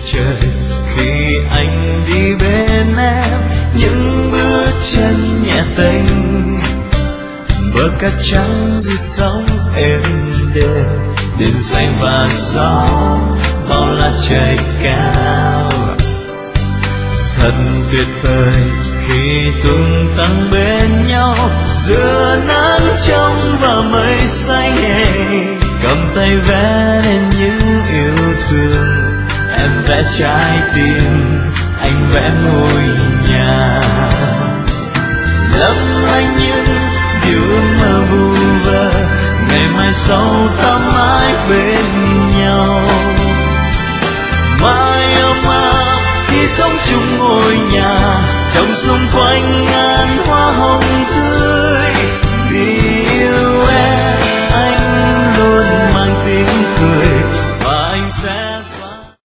trời khi anh đi bên em, những bước chân nhẹ tênh, bờ cát trắng dưới sóng êm đềm, đêm xanh và gió bao la trời cao. Thật tuyệt vời khi tung tăng bên nhau giữa nắng trong và mây xanh, cầm tay vẽ nên những yêu thương. Em vẽ trái tim, anh vẽ ngôi nhà, lấp lánh những điều ước mơ vu vơ. Ngày mai sau ta mãi bên nhau, mai ấm áp khi sống chung ngôi nhà, trong xung quanh ngàn hoa hồng tươi. Vì yêu em